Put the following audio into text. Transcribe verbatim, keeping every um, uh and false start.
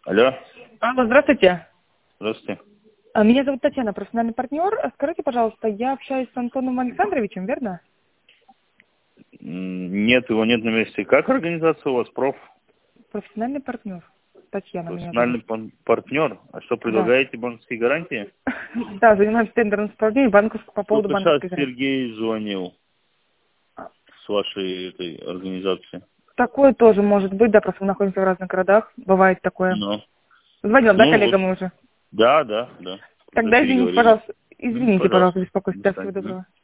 Алло, Алло, здравствуйте. здравствуйте. А, Меня зовут Татьяна, профессиональный партнер. А Скажите, пожалуйста, я общаюсь с Антоном Александровичем, верно? М, Нет, его нет на месте. Как организация у вас, проф? Профессиональный партнер. Татьяна меня зовут. Профессиональный пан- партнер? А что, Да. предлагаете банковские гарантии? Да, занимаюсь тендерным исполнением банковск- по поводу Только сейчас банковской гарантии. Сергей звонил с вашей этой организации. Такое тоже может быть, да, просто мы находимся в разных городах. Бывает такое. Ну, Звонил, да, ну вот. коллега мой уже? Да, да, да. Уже Тогда извините, переговорили. пожалуйста. М, Извините, Пожалуйста. пожалуйста, До беспокойство. Да, всего свидания. М. доброго.